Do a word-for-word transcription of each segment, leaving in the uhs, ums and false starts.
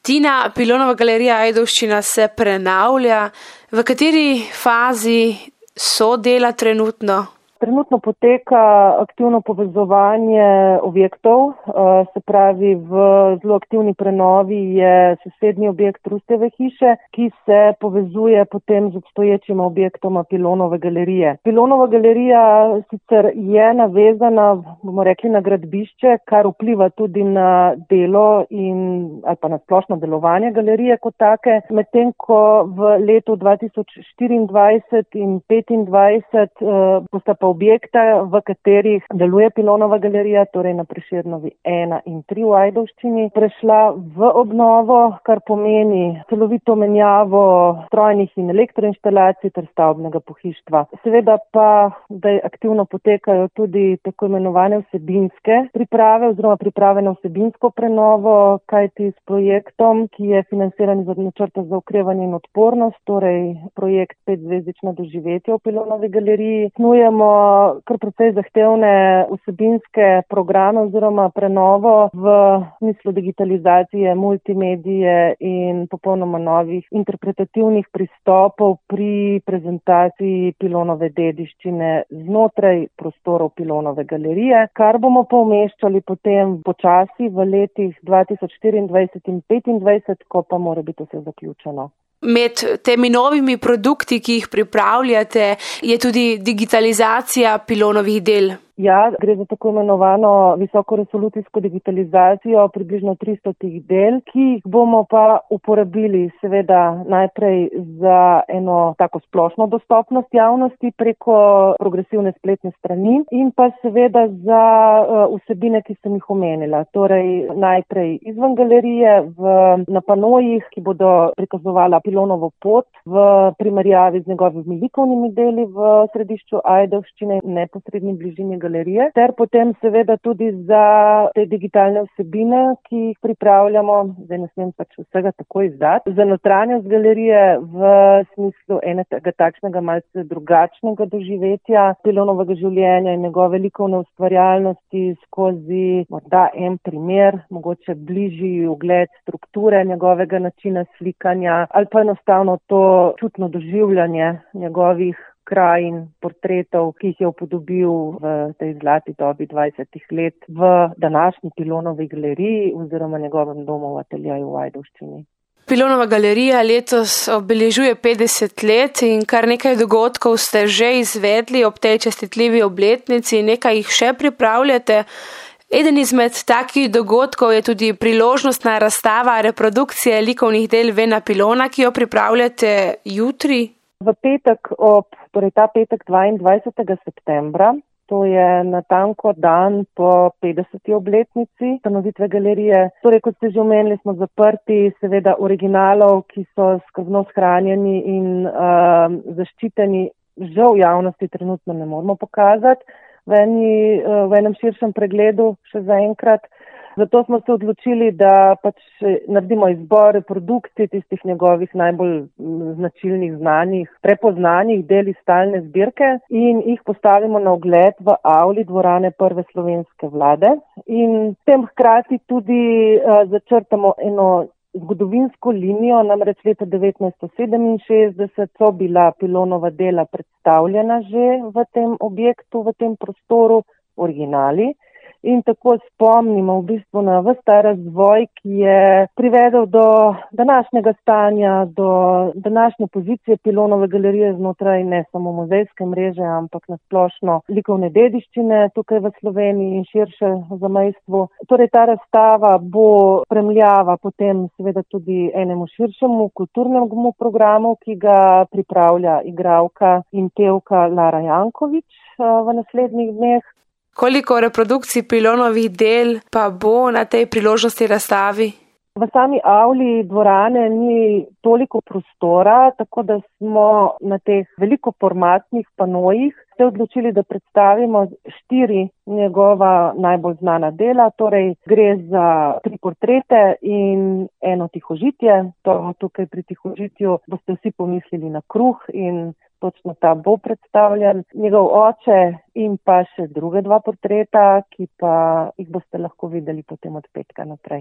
Tina, Pilonova galerija Ajdovščina se prenavlja. V kateri fazi so dela trenutno? Trenutno poteka aktivno povezovanje objektov, se pravi v zelo aktivni prenovi je sosednji objekt Rustjeve hiše, ki se povezuje potem z obstoječima objektoma Pilonove galerije. Pilonova galerija sicer je navezana, bomo rekli, na gradbišče, kar vpliva tudi na delo in ali pa na splošno delovanje galerije kot take, medtem ko v letu dva tisoč štiriindvajset in petindvajset bosta pa objekta, v katerih deluje Pilonova galerija, torej na Prešernovi ena in tri v Ajdovščini, prešla v obnovo, kar pomeni celovito menjavo strojnih in elektroinštalacij ter stavbnega pohištva. Seveda pa, da aktivno potekajo tudi tako imenovane vsebinske priprave oziroma priprave na vsebinsko prenovo, kajti s projektom, ki je financiran iz načrta za okrevanje in odpornost, torej projekt Petzvezdična doživetja v Pilonovi galeriji, snujemo kar precej zahtevne vsebinske programe oziroma prenovo v smislu digitalizacije, multimedije in popolnoma novih interpretativnih pristopov pri prezentaciji Pilonove dediščine znotraj prostorov Pilonove galerije, kar bomo pa umeščali potem počasi v letih dva tisoč štiriindvajset in petindvajset, ko pa mora biti vse zaključeno. Med temi novimi produkti, ki jih pripravljate, je tudi digitalizacija Pilonovih del. Ja, gre za tako imenovano visokoresolucijsko digitalizacijo približno tristo del, ki jih bomo pa uporabili seveda najprej za eno tako splošno dostopnost javnosti preko progresivne spletne strani in pa seveda za vsebine, ki sem jih omenila. Torej najprej izven galerije v, na panojih, ki bodo prikazovala Pilonovo pot v primerjavi z njegovimi likovnimi deli v središču Ajdovščine, neposredni bližini galerije, ter potem seveda tudi za te digitalne vsebine, ki jih pripravljamo, zdaj ne smem pač vsega tako izdati, za notranjost galerije v smislu enega takšnega malce drugačnega doživetja Pilonovega življenja in njegove likovne ustvarjalnosti skozi morda en primer, mogoče bližji ogled strukture njegovega načina slikanja ali pa enostavno to čutno doživljanje njegovih krajin, portretov, ki jih je upodobil v tej zlati dobi dvajsetih let v današnji Pilonovi galeriji oziroma njegovem domu v ateljeju v Ajdovščini. Pilonova galerija letos obeležuje petdeset let in kar nekaj dogodkov ste že izvedli ob tej častitljivi obletnici, nekaj jih še pripravljate. Eden izmed takih dogodkov je tudi priložnostna razstava reprodukcije likovnih del Vena Pilona, ki jo pripravljate jutri. V petek, ob, torej ta petek dvaindvajsetega septembra, to je natanko dan po petdeseti obletnici ustanovitve galerije. Torej, kot ste že omenili, smo zaprti seveda originalov, ki so skrbno shranjeni in uh, zaščiteni, žal v javnosti trenutno ne moremo pokazati v, eni, uh, v enem širšem pregledu še zaenkrat. Zato smo se odločili, da pač naredimo izbor reprodukcij tistih njegovih najbolj značilnih, znanih, prepoznanih del iz stalne zbirke in jih postavimo na ogled v avli dvorane Prve slovenske vlade. In s tem hkrati tudi uh, začrtamo eno zgodovinsko linijo, namreč leta devetnajststo sedeminšestdeset so bila Pilonova dela predstavljena že v tem objektu, v tem prostoru, originali. In tako spomnimo v bistvu na ves ta razvoj, ki je privedel do današnjega stanja, do današnje pozicije Pilonove galerije znotraj ne samo muzejske mreže, ampak na splošno likovne dediščine tukaj v Sloveniji in širše v zamejstvu. Torej ta razstava bo spremljava potem seveda tudi enemu širšemu kulturnemu programu, ki ga pripravlja igralka in pevka Lara Jankovič v naslednjih dneh. Koliko reprodukcij Pilonovih del pa bo na tej priložnosti razstavi? V sami avli dvorane ni toliko prostora, tako da smo na teh velikoformatnih panojih se odločili, da predstavimo štiri njegova najbolj znana dela, torej gre za tri portrete in eno tihožitje. To tukaj pri tihožitju boste vsi pomislili na kruh in točno ta bo predstavljen. Njegov oče in pa še druge dva portreta, ki pa jih boste lahko videli potem od petka naprej.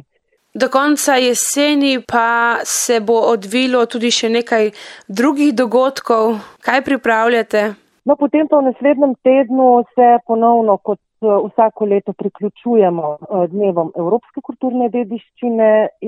Do konca jeseni pa se bo odvilo tudi še nekaj drugih dogodkov. Kaj pripravljate? No, potem pa v naslednjem tednu se ponovno kot vsako leto priključujemo dnevom evropske kulturne dediščine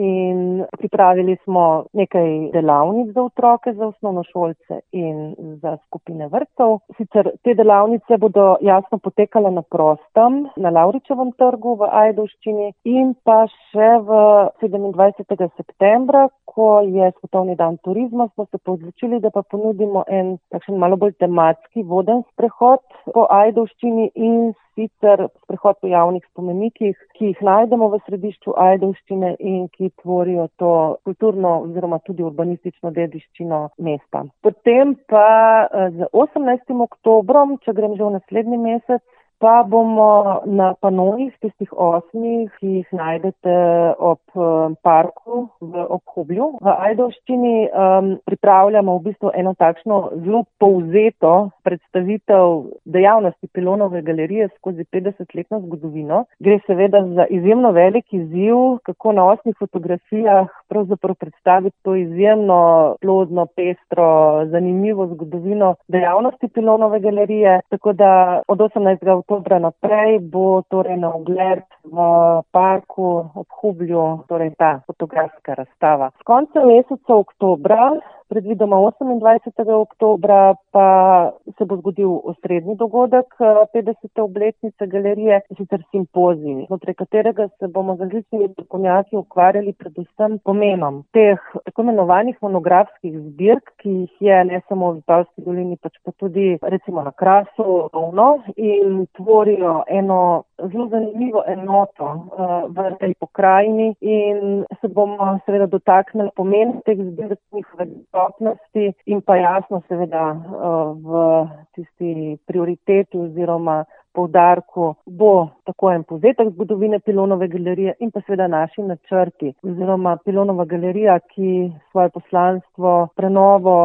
in pripravili smo nekaj delavnic za otroke, za osnovnošolce in za skupine vrtcev. Sicer te delavnice bodo jasno potekale na prostem, na Lavričevem trgu v Ajdovščini in pa še v sedemindvajsetega septembra, ko je Svetovni dan turizma, smo se odločili, da pa ponudimo en takšen malo bolj tematski voden sprehod po Ajdovščini in sicer sprehod po javnih spomenikih, ki jih najdemo v središču Ajdovščine in ki tvorijo to kulturno oziroma tudi urbanistično dediščino mesta. Potem pa z osemnajstim oktobrom, če grem že v naslednji mesec, pa bomo na panojih, tistih osmih, ki jih najdete ob parku v Obhublju v Ajdovščini, um, pripravljamo v bistvu eno takšno zelo povzeto predstavitev dejavnosti Pilonove galerije skozi petdesetletno zgodovino. Gre seveda za izjemno velik izziv, kako na osmih fotografijah pravzaprav predstaviti to izjemno plodno, pestro, zanimivo zgodovino dejavnosti Pilonove galerije, tako da od osemnajstega oktobra naprej bo torej na ogled v parku Obhublju, torej ta fotografska razstava. S koncem meseca oktobra, predvidoma osemindvajsetega oktobra, pa se bo zgodil osrednji dogodek petdesete obletnice galerije, sicer simpozij, znotraj katerega se bomo z različnimi strokovnjaki ukvarjali predvsem pomenom teh tako imenovanih monografskih zbirk, ki jih je ne samo v Vipavski dolini, pač pa tudi recimo na Krasu, Rovno, in tvorijo eno zelo zanimivo enoto uh, v tej pokrajini in se bomo seveda dotaknili pomen teh zbirk, njihove dostopnosti in pa jasno seveda uh, v tisti prioriteti oziroma poudarku bo tako en povzetek zgodovine Pilonove galerije in pa seveda naši načrti oziroma Pilonova galerija, ki svoje poslanstvo, prenovo,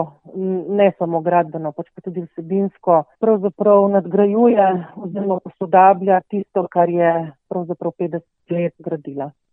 ne samo gradbeno, pač pa tudi vsebinsko, pravzaprav nadgrajuje oziroma posodablja tisto, kar je pravzaprav petdeset let gradila.